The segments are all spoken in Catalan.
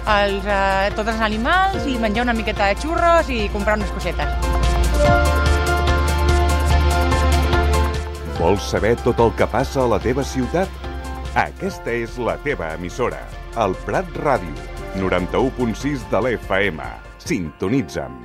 tots els animals i menjar una miqueta de xurros i comprar unes cosetes. Vols saber tot el que passa a la teva ciutat? Aquesta és la teva emissora, el Prat Ràdio, 91.6 de l'FM. Sintonitza'm.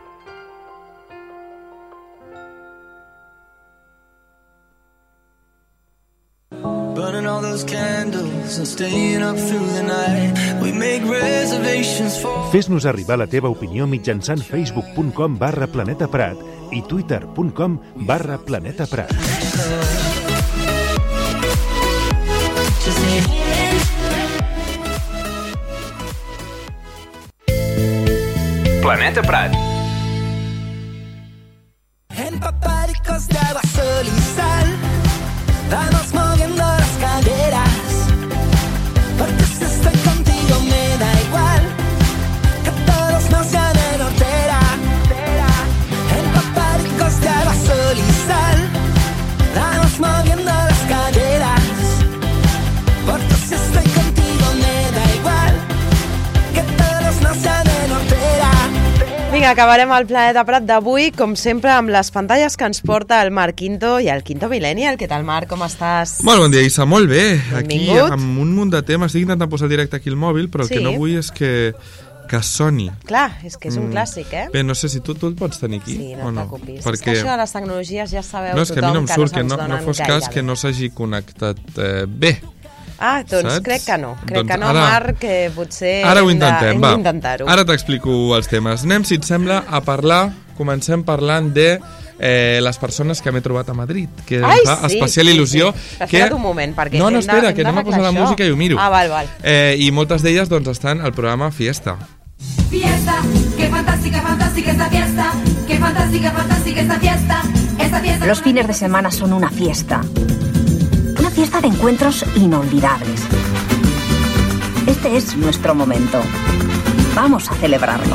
Burning all those candles and staying up through the night. We make reservations for... Fes-nos arribar la teva opinió mitjançant facebook.com/planetaprat i twitter.com/planetaprat. Planeta Prat. Empapaditos de agua, sol y sal. Vamos moviendo las caderas. Porque si estoy contigo me da igual que todos no sean de Nortera. Empapaditos de agua, sol y sal. Vamos moviendo las caderas. Porque si estoy contigo me da igual que todos no sean de Nortera. Vinga, acabarem el Planeta Prat d'avui, com sempre, amb les pantalles que ens porta el Marc Quinto i el Quinto Millennial. Què tal, Marc? Com estàs? Molt bon dia, Issa. Molt bé. Benvingut. Aquí, amb un munt de temes. Estic intentant posar directe aquí el mòbil, però el que no vull és que soni. Clar, és que és un clàssic, eh? Bé, no sé si tu el pots tenir aquí sí, o no. T'ocupis. Perquè... És que això de les tecnologies ja sabeu no, és que a mi no em surt, que no fos cas bé. que no s'hagi connectat bé. Ah, doncs saps? Crec que no. Crec doncs que no, ara, Marc, que potser ara ho intentem, hem d'intentar-ho. Ara t'explico els temes. Anem, si et sembla, a parlar. Comencem parlant de les persones que m'he trobat a Madrid, que em fa especial il·lusió. Sí. Espera't un moment, perquè no, espera, que anem a posar la música i ho miro. Ah, val. I moltes d'elles doncs, estan al programa Fiesta. Fiesta, qué fantástica, fantástica esta fiesta. Qué fantástica, fantástica esta fiesta. Esta fiesta. Los fines de semana son una fiesta. Una fiesta de encuentros inolvidables. Este es nuestro momento. Vamos a celebrarlo.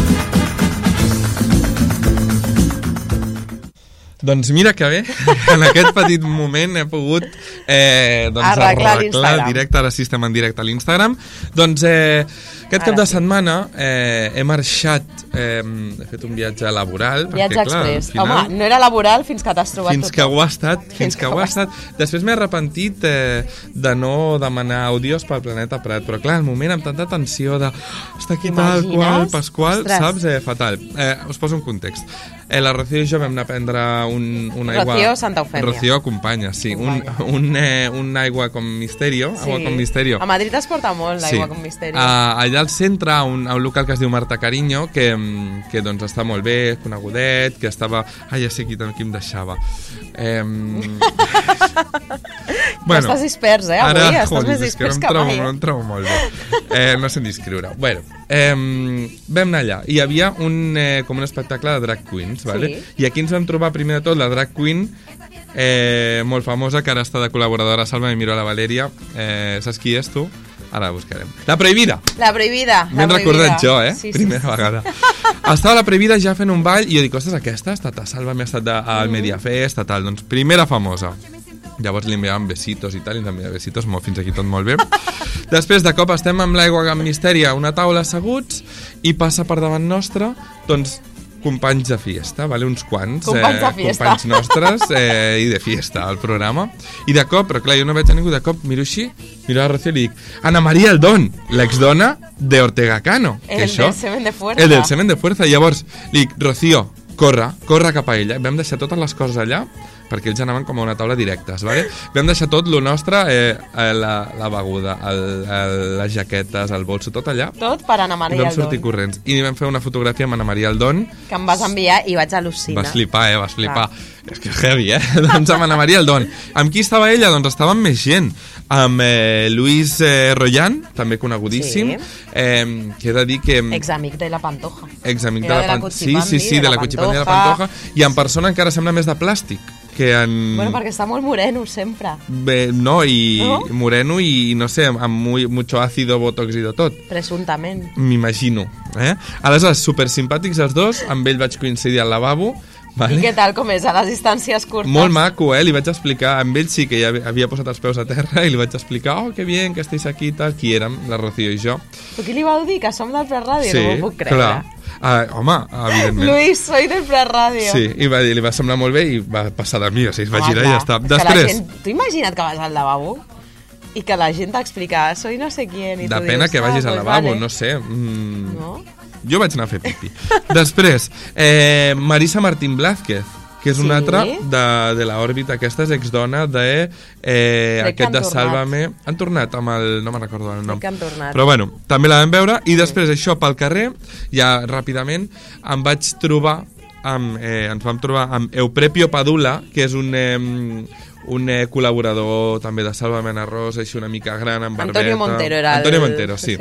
Doncs mira que bé, en aquest petit moment he pogut arreglar directe, ara sí estem en directe a l'Instagram. Doncs aquest cap de setmana he marxat, he fet un viatge laboral. Viatge express. Home, no era laboral fins que t'has trobat fins que ho ha estat, fins que ho ha estat. Després m'he arrepentit de no demanar àudios pel Planeta Prat, però clar, al moment amb tanta tensió de està aquí tal qual, Pasqual, saps? Fatal. Us poso un context. La Rocío i jo vam anar a prendre una aigua... Rocío Santa Eufèmia. Rocío acompanya, sí. Un aigua con misterio. Sí. Agua con misterio. A Madrid es porta molt l'aigua con misterio. Allà al centre, a un local que es diu Marta Cariño, que doncs està molt bé, conegudet, que estava... Ai, ja sé qui em deixava. Bueno, estàs dispers, avui ara, estàs més dispers que mai. No em trobo molt bé. No sé descriure. Bueno, vam anar allà. Hi havia com un espectacle de drag queens, vale? I aquí ens vam trobar primer de tot la drag queen molt famosa, que ara està de col·laboradora, Salva, miro a la Valeria. Saps qui és tu? Ara la buscarem. La Prohibida. La Prohibida. M'he recordat jo, primera vegada. Estava la Prohibida ja fent un ball i jo dic, ostres, aquesta ha estat a Salva, m'ha estat al Mediafest, tal. Doncs primera famosa. Llavors li enviàvem besitos i tal, i ens enviava besitos, fins aquí tot molt bé. Després, de cop, estem amb l'aigua amb misteri a una taula asseguts i passa per davant nostre, doncs, companys de fiesta, vale? Uns quants companys nostres i de fiesta al programa, i de cop, però clar, jo no veig a ningú, de cop miro així, miro a Rocío i li dic, Ana María Aldón, l'exdona de Ortega Cano, el del semen de fuerza, el del semen de fuerza. Llavors li dic, Rocío, corre cap a ella. Vam deixar totes les coses allà perquè ells anaven com a una taula directes, vale? Vam deixar tot lo nostre, la beguda, les jaquetes, el bolso, tot allà. Tot per Ana María Aldón. I vam sortir corrents. I vam fer una fotografia amb Ana María Aldón. Que em vas enviar i vaig al·lucinar. Vas flipar, vas flipar. Clar. És que és heavy, Doncs amb Ana María Aldón. Amb qui estava ella? Doncs estava amb més gent. Amb Luis Royan, també conegudíssim, que he de dir que... Examic de la Pantoja. Examic de la Pantoja. Sí, de la Cuchipandi de la Pantoja. I en persona encara sembla més de plàstic. Bueno, perquè està molt moreno sempre. Bé, no, moreno i no sé, amb mucho ácido, botox i de tot. Presuntament. M'imagino. Aleshores, super simpàtics els dos, amb ell vaig coincidir al lavabo, Vale? I què tal, com és, a les distàncies curtes? Molt maco, li vaig explicar, amb ell sí que ja havia posat els peus a terra i li vaig explicar, que bien, que estéis aquí i tal, qui érem, la Rocío i jo. Tu qui li vau dir, que som del Prat Ràdio? Sí, no m'ho puc creure. clar. Home, evidentment. Luis, soy del Prat Ràdio. Sí, i li va semblar molt bé i va passar de mi, o sigui, es va girar i ja està. Després... Tu imagina't que vas al lavabo i que la gent t'explica, soy no sé quién, i tu dius... Depèn que vagis al lavabo, no sé. No? Jo vaig anar a fer pipi. Després, Marisa Martín Blázquez, que és una altra de l'òrbita, aquesta és exdona de aquest de Sálvame. Han tornat amb el... no me'n recordo el nom. Però bueno, també la vam veure i després això pel carrer, ja ràpidament, em vaig trobar ens vam trobar amb Euprepio Padula, que és un col·laborador també de Sálvame en Arròs, així una mica gran, amb barbeta. Antonio Montero era Antonio Montero, sí.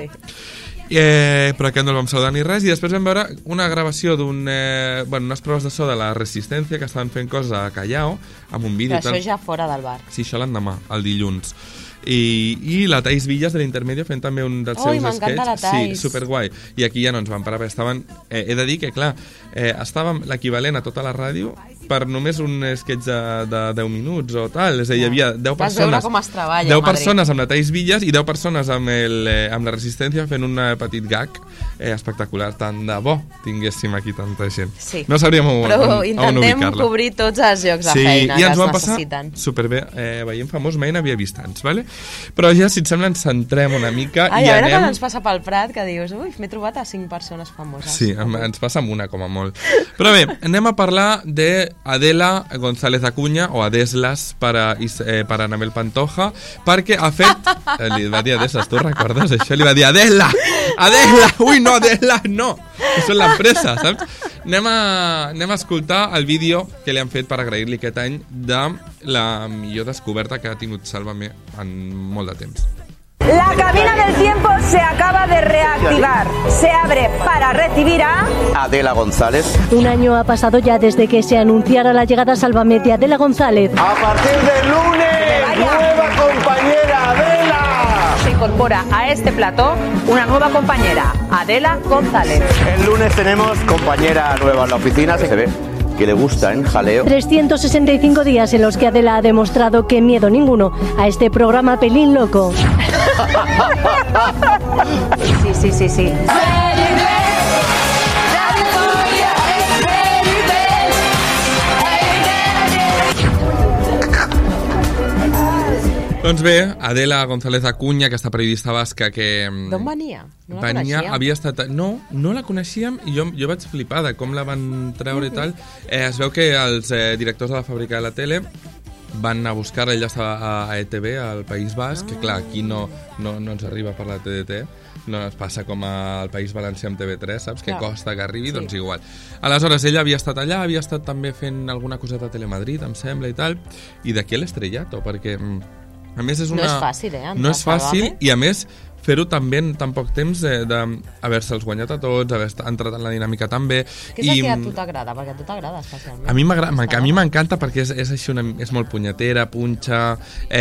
Però aquest no el vam saludar ni res, i després vam veure una gravació unes proves de so de la Resistència, que estaven fent coses a Callao amb un vídeo. Però això ja fora del bar. Sí, això l'endemà, el dilluns. I la Thais Villas de l'Intermedio fent també un dels seus sketches. M'encanta la Thais. Sí, superguai. I aquí ja no ens vam parar, perquè estaven... he de dir que, clar, estàvem l'equivalent a tota la ràdio per només un sketch de 10 minuts o tal. És a dir, hi havia 10 persones... Vas veure com es treballa 10 persones amb la Thais Villas i 10 persones amb la Resistència fent un petit gag espectacular. Tant de bo tinguéssim aquí tanta gent. Sí. No sabríem on ubicar-la. Però intentem cobrir tots els llocs de feina que es necessiten. Superbé. Veiem Famós mai n'havia vist tants, vale? Però ja, si et sembla, ens centrem una mica i anem... A veure quan ens passa pel Prat, que dius, m'he trobat a 5 persones famoses. Sí, ens passa amb una, com a molt. Però bé, anem a parlar de Adela González Acuña, o Adeslas para Anabel Pantoja, perquè ha fet... li va dir Adeslas, tu recordes això? Li va dir Adela! Adela! Ui, no, Adela, no! Això és l'empresa, saps? Anem a escoltar el vídeo que li han fet per agrair-li aquest any de la millor descoberta que ha tingut Sálvame en molt de temps. La cabina del tiempo se acaba de reactivar. Se abre para recibir a... Adela González. Un año ha pasado ya desde que se anunciara la llegada a Sálvame de Adela González. A partir del lunes, nueva compañera, Adela. Se incorpora a este plató una nueva compañera, Adela González. El lunes tenemos compañera nueva en la oficina, se ve que le gusta, jaleo. 365 días en los que Adela ha demostrado que miedo ninguno a este programa Pelín Loco. Sí. Doncs bé, Adela González Acuña, aquesta periodista basca que... D'on venia? No la coneixíem? Havia estat... No la coneixíem i jo vaig flipar de com la van treure i tal. Es veu que els directors de la fàbrica de la tele van a buscar-la, ella estava a ETV, al País Basc, que clar, aquí no ens arriba per la TDT, no es passa com al País Valencià amb TV3, saps? Que costa que arribi, doncs igual. Aleshores, ella havia estat allà, havia estat també fent alguna coseta a Telemadrid, em sembla, i tal, i d'aquí l'estrellato, perquè... A més, és una... No és fàcil, No és fàcil, i a més, fer-ho també en tan poc temps d'haver-se'ls guanyat a tots, haver entrat en la dinàmica tan bé. Què és el que a tu t'agrada? Perquè a tu t'agrada especialment. A mi m'encanta perquè és així és molt punyetera, punxa,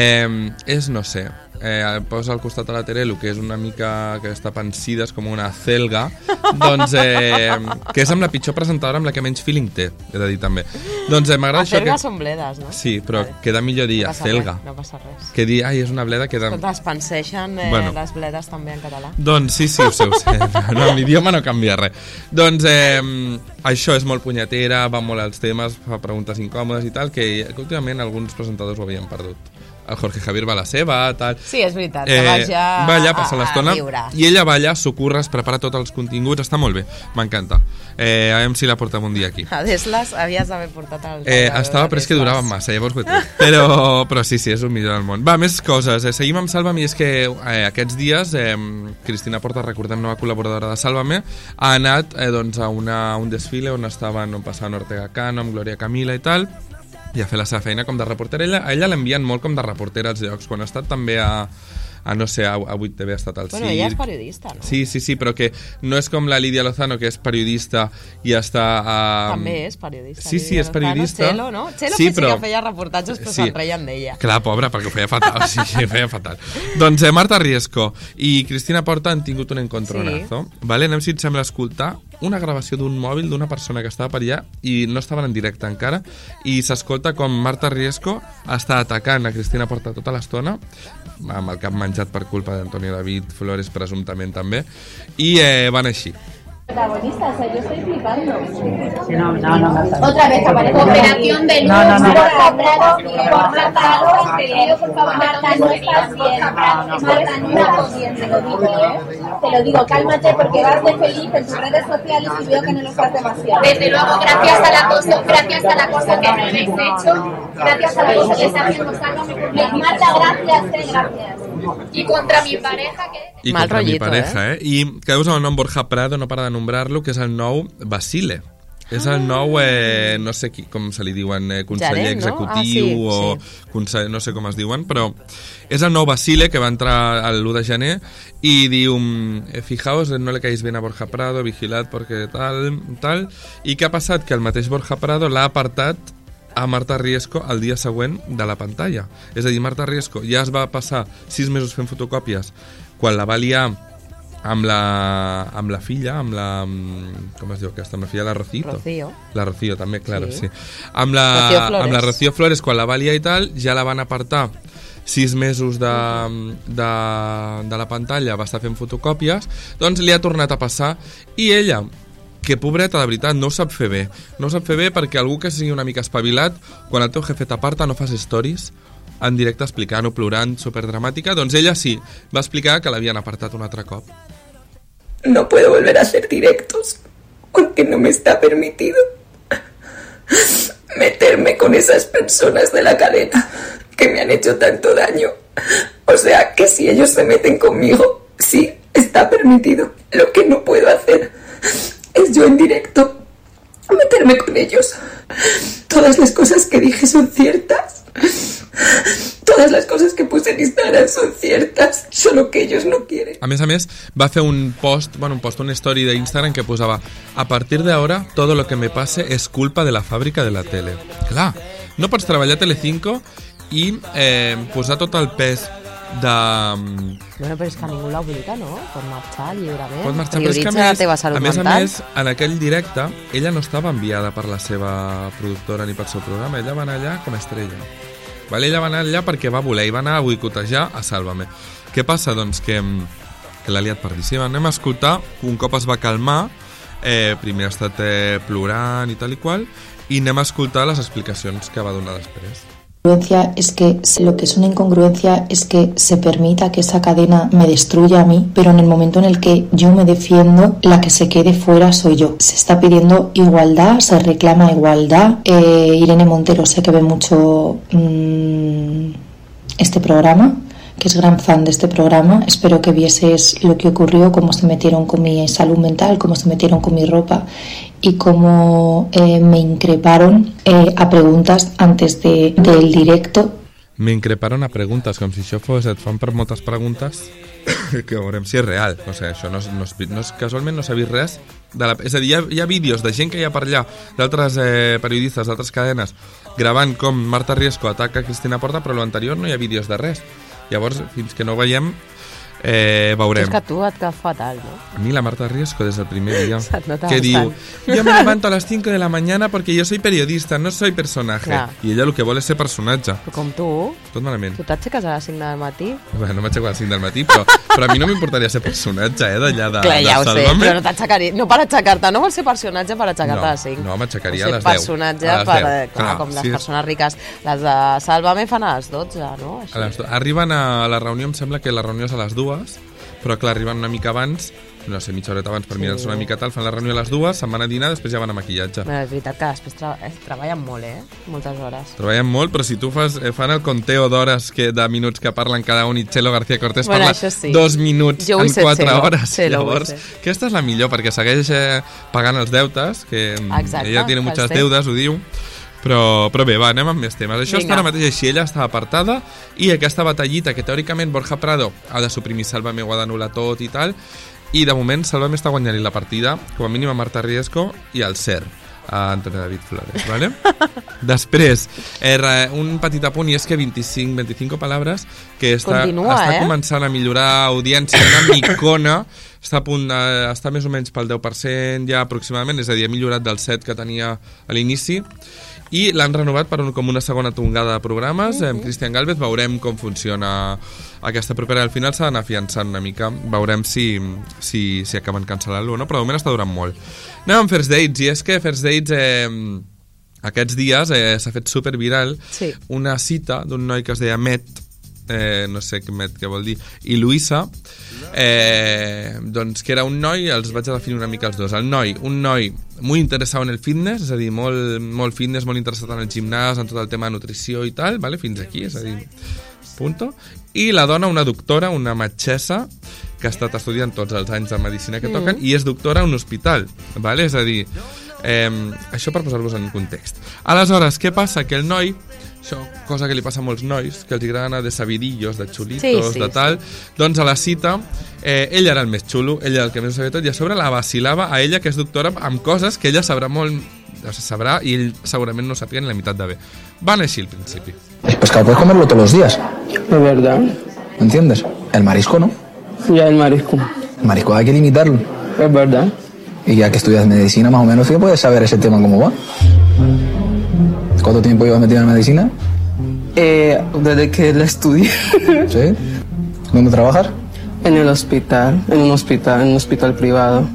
no sé, posa al costat de la tele el que és una mica que està pensida, és com una celga, doncs que és amb la pitjor presentadora amb la que menys feeling té, he de dir també. Doncs m'agrada això que... Acelgas són bledes, no? Sí, però queda millor dir acelga. No passa res. Que dir, és una bleda, queda... Escolta, es penseixen les bledes també en català. Doncs sí, ho sé. No, l'idioma no canvia res. Doncs això és molt punyetera, va molt als temes, fa preguntes incòmodes i tal, que últimament alguns presentadors ho havien perdut. El Jorge Javier va a la seva, tal... Sí, és veritat, que va allà passa l'estona, i ella va allà, s'ho curra, es prepara tots els continguts, està molt bé, m'encanta. A veure si la portem un dia aquí. A Deslas havies d'haver portat el... Estava, però és que duraven massa, llavors ho he tret. Però sí, és un millor del món. Va, més coses. Seguim amb Sálvame, i és que aquests dies Cristina Porta, recordem, nova col·laboradora de Sálvame, ha anat a un desfile on passaven Ortega Cano amb Gloria Camila i tal, i a fer la seva feina com de reportera. A ella l'envien molt com de reportera als llocs, quan ha estat també a 8TV, ha estat al circ. Bueno, ella és periodista, no? Sí, però que no és com la Lídia Lozano, que és periodista i està... També és periodista. Sí, és periodista. Txelo, no? Txelo sí que feia reportatges, però se'n reien d'ella. Clar, pobra, perquè ho feia fatal. Sí, ho feia fatal. Doncs Marta Riesco i Cristina Porta han tingut un encontronazo. Vale? Anem, si et sembla, escoltar una gravació d'un mòbil d'una persona que estava per allà i no estaven en directe encara, i s'escolta com Marta Riesco està atacant a Cristina Porta tota l'estona, amb el cap menjat per culpa d'Antonio David Flores, presumptament també, i van així. Protagonista, o sea, yo estoy flipando. No. Otra vez aparece Operación de Luz. Por favor, Marta, no estás bien. Marta, no estás bien, te lo digo, Te lo digo, cálmate porque vas de feliz en tus redes sociales y veo que no lo estás demasiado. Desde luego, gracias a la cosa que me habéis hecho, gracias a la cosa que está haciendo Sálvame. Marta, gracias, gracias. I contra mi pareja, que... I Mal contra mi rollito, pareja, I quedeu amb el nom Borja Prado, no para de nombrar-lo, que és el nou Basile. És el nou, no sé com se li diuen, conseller Gerent, no? executiu o conseller, no sé com es diuen, però és el nou Basile que va entrar l'1 de gener i diu, fijaos, no le caís bien a Borja Prado, vigilad porque tal, i què ha passat? Que el mateix Borja Prado l'ha apartat a Marta Riesco el dia següent de la pantalla. És a dir, Marta Riesco ja es va passar 6 mesos fent fotocòpies quan la va liar amb la filla, amb la... com es diu aquesta? Amb la filla de la Rocito. Rocío. La Rocío, també, claro, sí. Amb la Rocío Flores, quan la va liar i tal, ja la van apartar 6 mesos de la pantalla, va estar fent fotocòpies, doncs li ha tornat a passar, i ella, que pobreta, de veritat, no ho sap fer bé. No ho sap fer bé perquè algú que sigui una mica espavilat, quan el teu jefe t'aparta no fas stories en directe explicant o plorant, superdramàtica, doncs ella sí, va explicar que l'havien apartat un altre cop. No puedo volver a hacer directos porque no me está permitido meterme con esas personas de la cadena que me han hecho tanto daño. O sea, que si ellos se meten conmigo, sí, está permitido. Lo que no puedo hacer es yo en directo meterme con ellos. Todas las cosas que dije son ciertas. Todas las cosas que puse en Instagram son ciertas, solo que ellos no quieren. A més, va fer un post, una story de Instagram que posava: a partir de ahora, todo lo que me pase es culpa de la fàbrica de la tele. Clar, no pots treballar a Telecinco i posar tot el pes de... Bueno, però és que ningú l'ha obligat, no? Pot marxar lliurement. Pot marxar, però és que la teva salut mental. A més, en aquell directe, ella no estava enviada per la seva productora ni pel seu programa, ella va anar allà com a estrella. Vale? Ella va anar allà perquè va voler, i va anar a boicotejar a Sálvame. Què passa? Doncs que l'ha liat perdíssima. Anem a escoltar, un cop es va calmar, primer ha estat plorant i tal i qual, i anem a escoltar les explicacions que va donar després. Es que lo que es una incongruencia es que se permita que esa cadena me destruya a mí, pero en el momento en el que yo me defiendo, la que se quede fuera soy yo. Se está pidiendo igualdad, se reclama igualdad. Irene Montero sé que ve mucho este programa, que es gran fan de este programa. Espero que vieses lo que ocurrió, cómo se metieron con mi salud mental, cómo se metieron con mi ropa y cómo me increparon a preguntas antes del directo. Me increparon a preguntes, com si això fos, et fan per moltes preguntes que veurem si és real. O sigui, això casualment no s'ha vist res. És a dir, hi ha vídeos de gent que hi ha per allà, d'altres periodistes, d'altres cadenes, gravant com Marta Riesco ataca Cristina Porta, però l'anterior no hi ha vídeos de res. Llavors, fins que no ho veiem, veurem. És que tu et quedes fatal, no? A mi la Marta Riesco des del primer dia que diu, yo me levanto a las 5 de la mañana porque yo soy periodista, no soy personaje. Clar. I ella el que vol és ser personatge. Però com tu. Tot malament. Tu t'aixeques a les 5 del matí? Bé, no m'aixeco a les 5 del matí, però a mi no m'importaria ser personatge, d'allà de Clar, ja ho sé, Sálvame. però no t'aixecaria. No per aixecar-te, no vols ser personatge per aixecar-te a les 5. No, m'aixecaria a les 10. Personatge com les persones riques. Les de Sálvame fan a les 12, no? Arriben a la reunió, em sembla que la reunió és a les 2, però clar, arriben una mica abans, no sé, mitja horeta abans per mirar-se una mica tal, fan la reunió a les 2, se'n van a dinar, després ja van a maquillatge. Però és veritat que després treballen molt, moltes hores. Treballen molt, però si tu fan el conteo d'hores, de minuts que parlen cada un, i Txelo García Cortés parla 2 minuts en 4 hores. Llavors, aquesta és la millor, perquè segueix pagant els deutes, que ella tiene muchas deudas, ho diu. Però bé, va, anem amb més temes. Això està ara mateix així, ella està apartada, i aquesta batallita que teòricament Borja Prado ha de suprimir Sálvame o ha d'anul·lar tot i tal, i de moment Sálvame està guanyant-li la partida, com a mínim a Marta Riesco i al SER, a Antonio David Flores, ¿vale? Després, un petit apunt, i és que 25 paraules que està començant a millorar audiència, una micona està a punt d'estar més o menys pel 10% ja aproximadament, és a dir, ha millorat del 7 que tenia a l'inici, i l'han renovat com una segona tongada de programes. Amb Cristian Gálvez veurem com funciona aquesta propera. Al final s'ha d'anar afiançant una mica, veurem si acaben cancel·lant-lo o no, però de moment està durant molt. Anem amb First Dates, i és que First Dates aquests dies s'ha fet superviral una cita d'un noi que es deia Met, no sé què vol dir, i Luisa, doncs que era un noi, els vaig a definir una mica els dos. El noi, un noi molt interessat en el fitness, és a dir, molt fitness, molt interessat en el gimnàs, en tot el tema de nutrició i tal, vale? Fins aquí, és a dir, punto. I la dona, una doctora, una metgessa, que ha estat estudiant tots els anys de medicina que toquen, i és doctora a un hospital, vale? És a dir, això per posar-vos en context. Aleshores, què passa? Que el noi, això, cosa que li passa a molts nois, que els agrada anar de sabidillos, de xulitos, de tal, doncs a la cita, ell era el més xulo, ell era el que més ho sabia tot, i a sobre la vacilava a ella, que és doctora, amb coses que ella sabrà i ell segurament no sàpiga ni la meitat de bé. Van així al principi. El pescado puedes comerlo todos los días. Es verdad. ¿Me entiendes? El marisco no. Ya, el marisco. El marisco hay que limitarlo. Es verdad. Y ya que estudias medicina, más o menos, ¿qué puedes saber ese tema cómo va? ¿Cuánto tiempo llevas metido en medicina? Desde que la estudié. ¿Sí? ¿Dónde trabajas? En el hospital, en un hospital privado.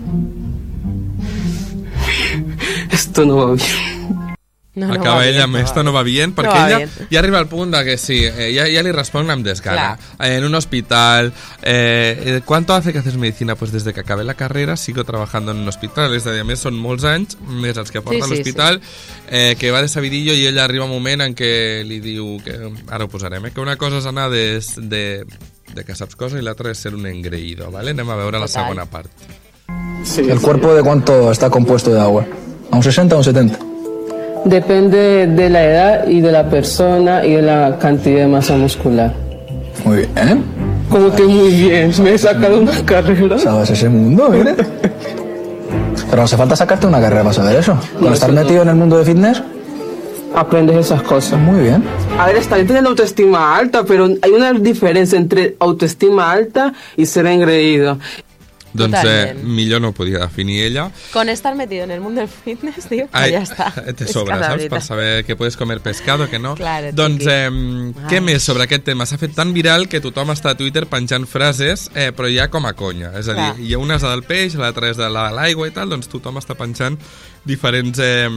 Esto no va bien. Acaba ella amb esto no va bien, perquè ella ja arriba al punt de que sí, ja li respon amb desgana. En un hospital, ¿cuánto hace que haces medicina? Pues desde que acabé la carrera sigo trabajando en un hospital, és a dir, a més són molts anys, més els que porta a l'hospital, que va de sabidillo, i ella arriba un moment en què li diu, que ara ho posarem, que una cosa és anar de que saps coses i l'altra és ser un engreído, ¿vale? Anem a veure la segona part. ¿El cuerpo de cuánto está compuesto de agua? ¿A un 60 o un 70? Depende de la edad y de la persona y de la cantidad de masa muscular. Muy bien. Como que muy bien, me he sacado una carrera. ¿Sabes ese mundo, mire? Pero no hace falta sacarte una carrera para saber eso. Con estar metido en el mundo de fitness, aprendes esas cosas. Muy bien. A ver, está bien tener la autoestima alta, pero hay una diferencia entre autoestima alta y ser engreído. Doncs millor no ho podia definir ella. Con estar metido en el mundo del fitness, tío, pues ya está. Te sobra, saps? Per saber que puedes comer pescado, que no. Claro, doncs, què més sobre aquest tema? S'ha fet tan viral que tothom està a Twitter penjant frases, però ja com a conya. És a dir, hi ha una és del peix, l'altra és de l'aigua i tal, doncs tothom està penjant diferents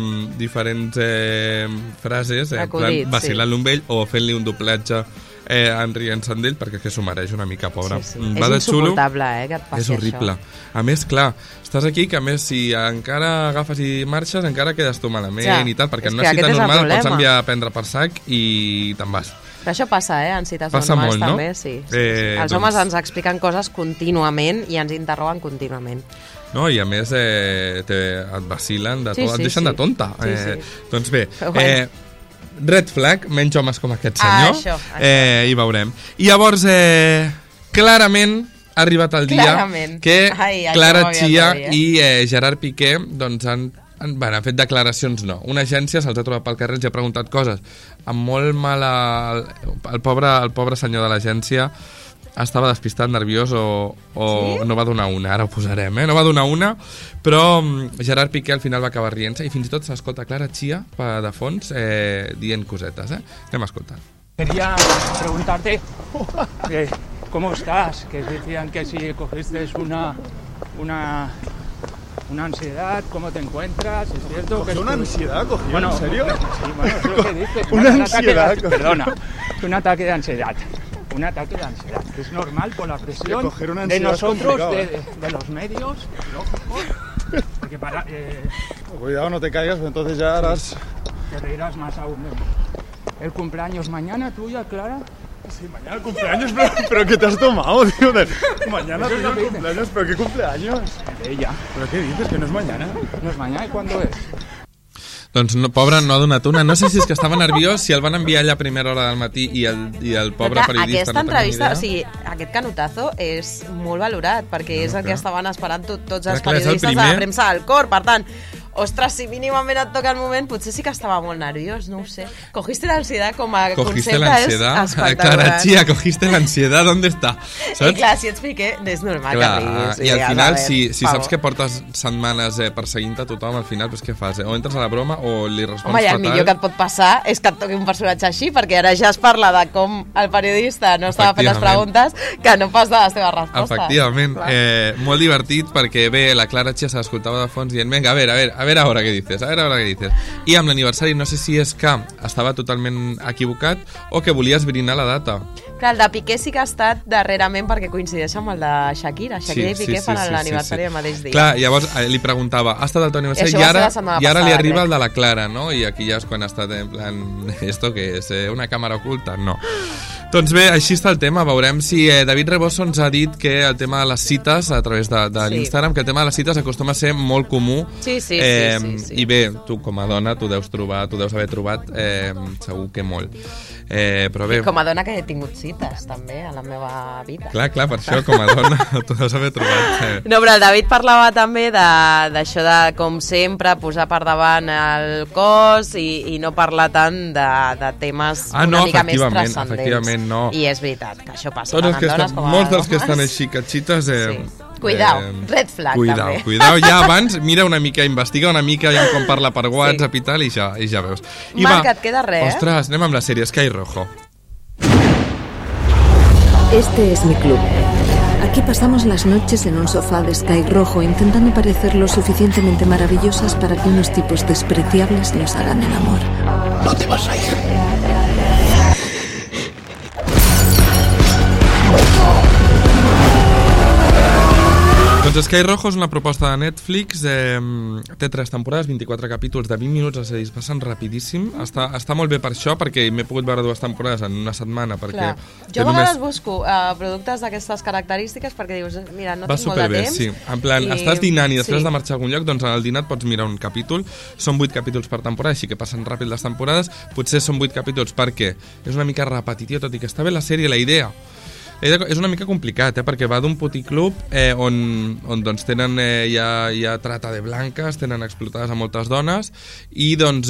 frases, en plan vacilant-lo amb ell o fent-li un doblatge enrient-se'n d'ell, perquè que s'ho mereix una mica, pobra. És insuportable, que et passi això. És horrible. A més, clar, estàs aquí que a més si encara agafes i marxes encara quedes tu malament i tal, perquè en una cita normal pots enviar a prendre per sac i te'n vas. Però això passa, en cites normals també, sí. Els homes ens expliquen coses contínuament i ens interroguen contínuament. No, i a més et vacilen de tot, et deixen de tonta. Doncs bé, red flag, menys homes com aquest senyor, això. I veurem. I llavors, clarament ha arribat el dia que Clara Chia i Gerard Piqué doncs, han fet declaracions, no. Una agència se'ls ha trobat pel carrer i ha preguntat coses amb molt mal... El pobre senyor de l'agència estava despistat, nerviós o no va donar una, ara ho posarem, no va donar una, però Gerard Piqué al final va acabar rient-se i fins i tot s'escolta Clara Chia de fons dient cosetes, Anem a escoltar. Quería preguntarte ¿cómo estás? Que decían que si cogiste una ansiedad, ¿cómo te encuentras? ¿Es cierto que una ansiedad cogió? Bueno, ¿en serio? Sí, bueno, es lo que dices. Una ansiedad. Perdona, un ataque de ansiedad. Un ataque de ansiedad, que es normal por la presión de nosotros, de los medios, lógico. Porque cuidado, no te caigas, pues entonces ya harás... Te reirás más aún. ¿El cumpleaños mañana tuya, Clara? Sí, mañana cumpleaños, pero ¿qué te has tomado, tío? Mañana tuyo cumpleaños, ¿pero qué cumpleaños? Ella. ¿Pero qué dices, que no es mañana? No es mañana, ¿y cuándo es? Doncs no, pobre, no ha donat una. No sé si és que estava nerviós, si el van enviar allà a primera hora del matí i el pobre periodista aquesta entrevista, o sigui, aquest canutazo és molt valorat, perquè és el que estaven esperant tots els periodistes de la premsa del cor. Per tant, ostres, si mínimament et toca el moment, potser sí que estava molt nerviós, no ho sé. Cogiste la ansiedad com a concepte és espectacular. Clara Chia, cogiste la ansiedad, ¿dónde está? I clar, si ets piqué, és normal que riguis. I al final, si saps que portes setmanes perseguint a tothom, al final, pues, què fas? O entres a la broma o li respons fatal? Home, i el millor que et pot passar és que et toqui un personatge així, perquè ara ja es parla de com el periodista no estava fent les preguntes, que no pas de les teves respostes. Efectivament. Molt divertit, perquè bé, la Clara Chia s'escoltava de fons dient, venga, a ver ahora qué dices, I amb l'aniversari no sé si és que estava totalment equivocat o que volia esbrinar la data. Clar, el de Piqué sí que ha estat darrerament perquè coincideix amb el de Shakira. Shakira i Piqué fan l'aniversari el mateix dia. Clar, llavors li preguntava, ha estat el teu aniversari? I ara li arriba el de la Clara, no? I aquí ja és quan ha estat en plan, ¿esto qué es? ¿Una càmera oculta? No. Doncs bé, així està el tema. Veurem si David Reboso ens ha dit que el tema de les cites a través de l'Instagram, que el tema de les cites acostuma a ser molt comú. Sí. I bé, tu com a dona t'ho deus haver trobat segur que molt. Però bé, com a dona que he tingut cites també a la meva vida. Clar, per això com a dona t'ho deus haver trobat. No, però el David parlava també d'això de com sempre posar per davant el cos i no parlar tant de temes una mica més transcendents. No. I és veritat que això passa tant amb dones com a molts dels que estan així catxites Cuidao, red flag també. Cuidao, ja abans mira una mica, investiga una mica com parla per WhatsApp i tal, i ja veus. Marc, et queda res? Ostres, anem amb la sèrie Sky Rojo. Este es mi club. Aquí pasamos las noches en un sofá de Sky Rojo intentando parecer lo suficientemente maravillosas para que unos tipos despreciables nos hagan el amor. No te vas a ir. Doncs Sky Rojo és una proposta de Netflix, té 3 temporades, 24 capítols de 20 minuts, és a dir, es passen rapidíssim. Està molt bé per això, perquè m'he pogut veure 2 temporades en una setmana. Perquè jo a vegades busco productes d'aquestes característiques perquè dius, mira, no tinc molt de temps. Sí. En plan, estàs dinant i després de marxar a algun lloc, doncs en el dinar pots mirar un capítol. Són 8 capítols per temporada, així que passen ràpid les temporades. Potser són 8 capítols perquè és una mica repetitiu, tot i que està bé la sèrie, la idea. És una mica complicat, perquè va d'un puticlub on doncs tenen ja trata de blanques, tenen explotades a moltes dones i doncs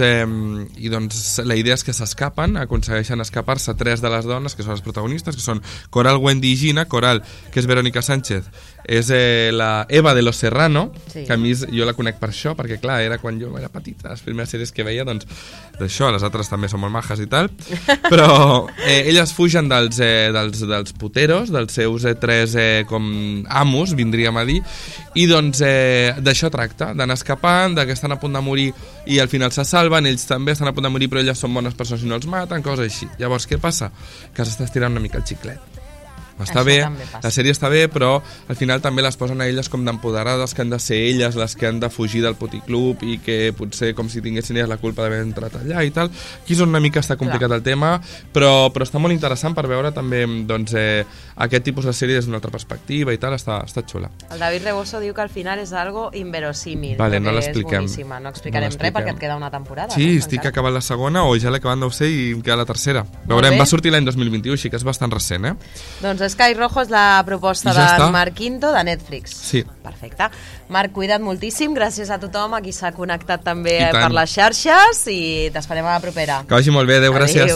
la idea és que s'escapen, aconsegueixen escapar-se 3 de les dones que són les protagonistes, que són Coral, Wendy i Gina. Coral, que és Verónica Sánchez, és la Eva de Los Serrano, que a mi jo la conec per això, perquè clar, era quan jo era petita, les primeres sèries que veia, doncs d'això, les altres també són molt majes i tal, però elles fugen dels puteros, dels seus 3 com amos, vindríem a dir, i doncs d'això tracta, d'anar escapant, que estan a punt de morir i al final se salven, ells també estan a punt de morir però elles són bones persones i no els maten, coses així. Llavors què passa? Que s'està estirant una mica el xiclet. Està bé, la sèrie està bé, però al final també les posen a elles com d'empoderades, que han de ser elles les que han de fugir del puticlub i que potser com si tinguessin elles la culpa d'haver entrat allà i tal. Aquí és on una mica està complicat el tema, però està molt interessant per veure també doncs, aquest tipus de sèrie des d'una altra perspectiva i tal, està xula. El David Reboso diu que al final és algo inverosímil, vale, no l'expliquem. No explicarem res perquè et queda una temporada. Sí, estic acabant la segona o ja l'he acabat de ser i em queda la tercera. Veurem, va sortir l'any 2021, així que és bastant recent, Doncs Sky Rojo és la proposta de Marc Quinto de Netflix. Sí. Perfecte. Marc, cuida't moltíssim, gràcies a tothom a qui s'ha connectat també per les xarxes i t'esperem a la propera. Que vagi molt bé, adeu, gràcies.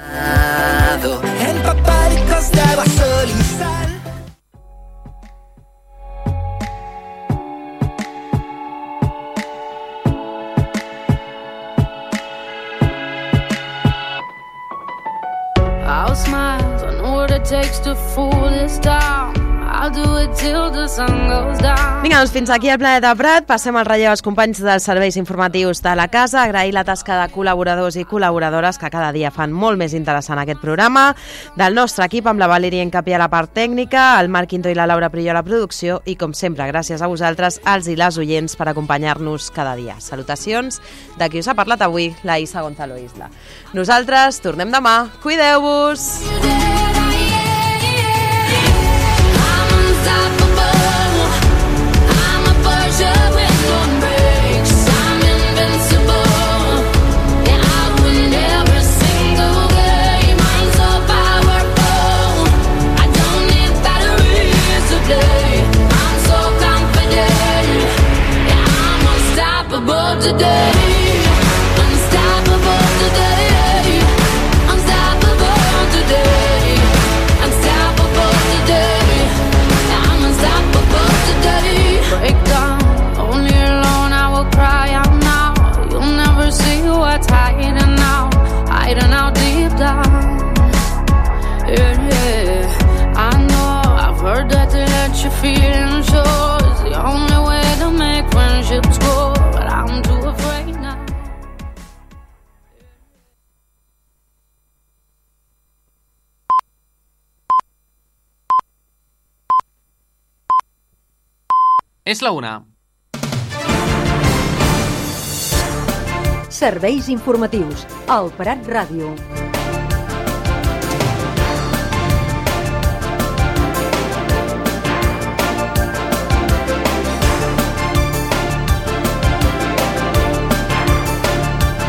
Empapaditos de agua, sol y sal. I'll smile, I know what it takes to fool this town. I'll do it till the sun goes down. Vinga, doncs fins aquí el Planeta Prat. Passem al relleu als companys dels serveis informatius de la casa. Agrair la tasca de col·laboradors i col·laboradores que cada dia fan molt més interessant aquest programa. Del nostre equip, amb la Valeria Encapí a la part tècnica, el Marc Quinto i la Laura Prillo a la producció i, com sempre, gràcies a vosaltres, els i les oients, per acompanyar-nos cada dia. Salutacions de qui us ha parlat avui, la Isa Gonzalo Isla. Nosaltres tornem demà. Cuideu-vos! But today. Unstoppable today. Unstoppable today. Unstoppable today. I'm unstoppable today. Break down, only alone I will cry out now. You'll never see what's hiding out deep down. Yeah, yeah. I know, I've heard that to let your feelings show is the only way to make friendships grow, but I'm too afraid now. És la una. Serveis informatius al Prat Ràdio.